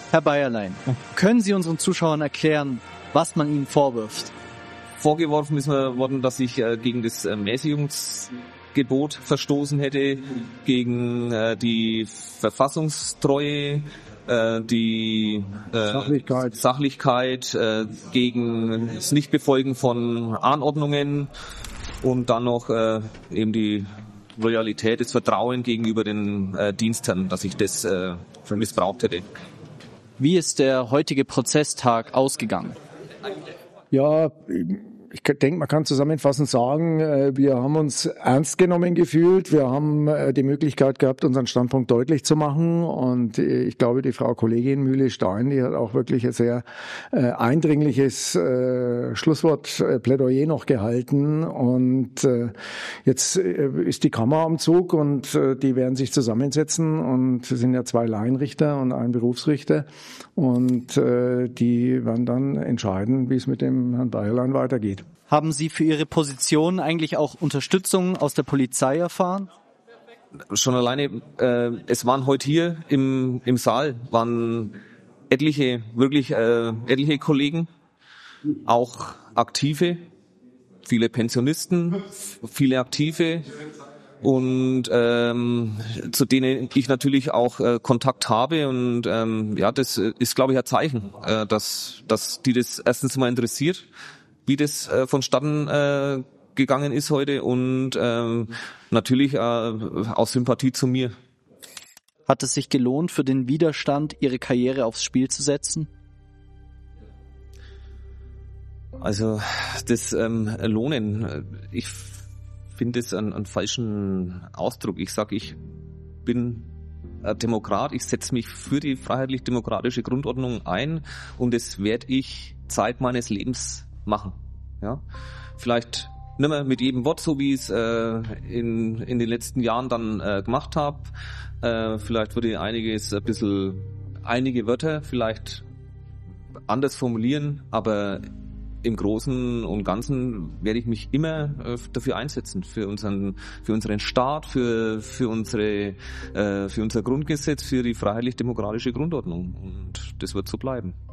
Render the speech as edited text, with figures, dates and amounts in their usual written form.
Herr Bayerlein, können Sie unseren Zuschauern erklären, was man Ihnen vorwirft? Vorgeworfen ist mir worden, dass ich gegen das Mäßigungsgebot verstoßen hätte, gegen die Verfassungstreue, die Sachlichkeit, gegen das Nichtbefolgen von Anordnungen und dann noch eben die Loyalität, das Vertrauen gegenüber den Dienstherren, dass ich das missbraucht hätte. Wie ist der heutige Prozesstag ausgegangen? Ja, ich denke, man kann zusammenfassend sagen, wir haben uns ernst genommen gefühlt. Wir haben die Möglichkeit gehabt, unseren Standpunkt deutlich zu machen. Und ich glaube, die Frau Kollegin Mühle-Stein, die hat auch wirklich ein sehr eindringliches Schlusswort, Plädoyer noch gehalten. Und jetzt ist die Kammer am Zug und die werden sich zusammensetzen. Und es sind ja 2 Laienrichter und ein Berufsrichter. Und die werden dann entscheiden, wie es mit dem Herrn Bayerlein weitergeht. Haben Sie für Ihre Position eigentlich auch Unterstützung aus der Polizei erfahren? Schon alleine, es waren heute hier im Saal, waren etliche Kollegen, auch Aktive, viele Pensionisten, viele Aktive und zu denen ich natürlich auch Kontakt habe und das ist, glaube ich, ein Zeichen, dass die das erstens mal interessiert, wie das vonstatten gegangen ist heute und natürlich aus Sympathie zu mir. Hat es sich gelohnt, für den Widerstand Ihre Karriere aufs Spiel zu setzen? Also das Lohnen, ich finde es einen falschen Ausdruck. Ich sage, ich bin Demokrat, ich setze mich für die freiheitlich-demokratische Grundordnung ein und das werde ich Zeit meines Lebens machen. Ja, vielleicht nicht mehr mit jedem Wort, so wie ich es in den letzten Jahren dann gemacht habe. Vielleicht würde ich einige Wörter vielleicht anders formulieren, aber im Großen und Ganzen werde ich mich immer dafür einsetzen, für unseren Staat, für unser Grundgesetz, für die freiheitlich-demokratische Grundordnung. Und das wird so bleiben.